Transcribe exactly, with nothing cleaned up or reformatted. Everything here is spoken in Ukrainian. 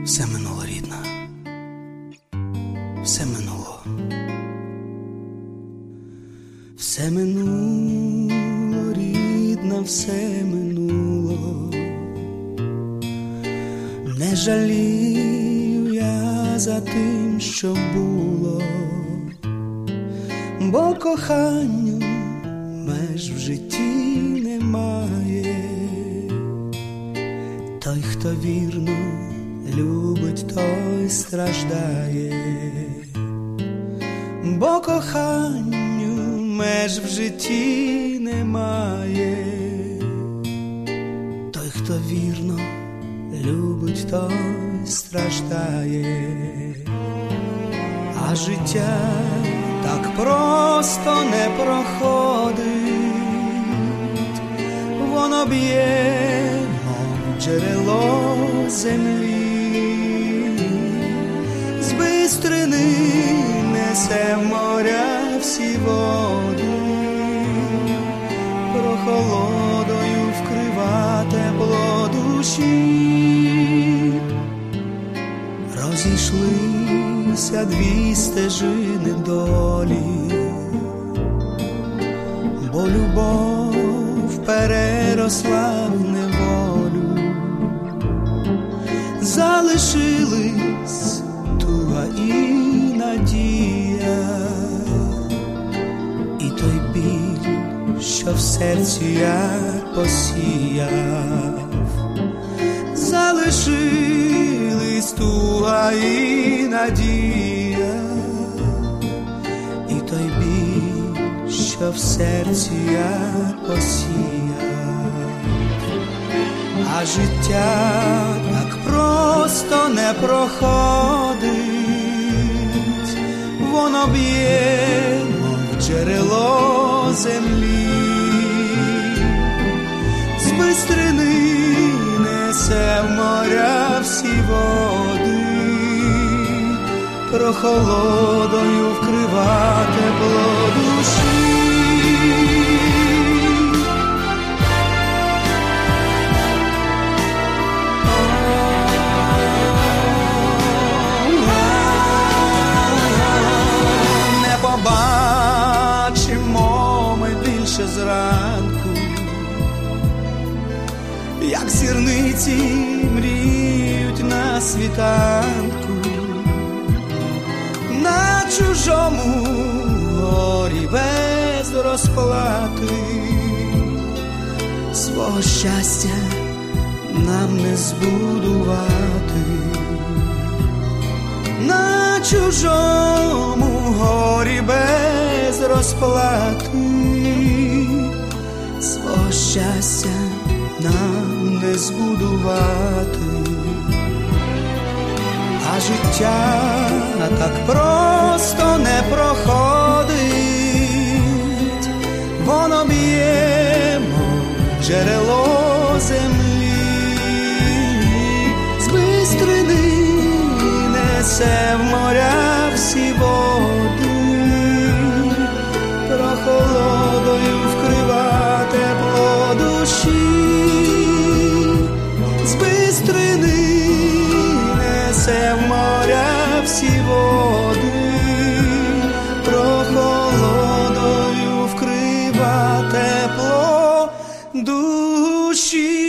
Все минуло, рідна, все минуло. Все минуло, рідна, все минуло. Не жалію я за тим, що було, бо коханню меж в житті немає. Той, хто вірно любить, той страждає, бо коханню меж в житті немає. Той, хто вірно любить, той страждає, а життя так просто не проходить. Воно б'є, мов джерело землі, з бистрини несе в моря всі води, прохолодою вкрива тепло душі. Розійшлися дві стежини долі, бо любов переросла в неволю. Залишились туга і надія, і той біль, що в серці я посіяв. Залишились туга і надія, і той біль, що в серці я посіяв. А життя так просто не проходить. Воно б'є, мов джерело землі, з бистрини несе в моря всі води, прохолодою вкрива тепло душі. Не побачимо ми більше зранку, як зірниці мріють на світанку, на чужому горі без розплати. Свого щастя нам не збудувати, на чужому горі без розплати. Свого щастя нам не збудувати, а життя так просто не проходить. Воно б'є, мов джерело землі, з бистрини несе в моря всі води, прохолодою вкрива тепло душі. З бистрини несе в моря всі води, прохолодою вкрива тепло душі.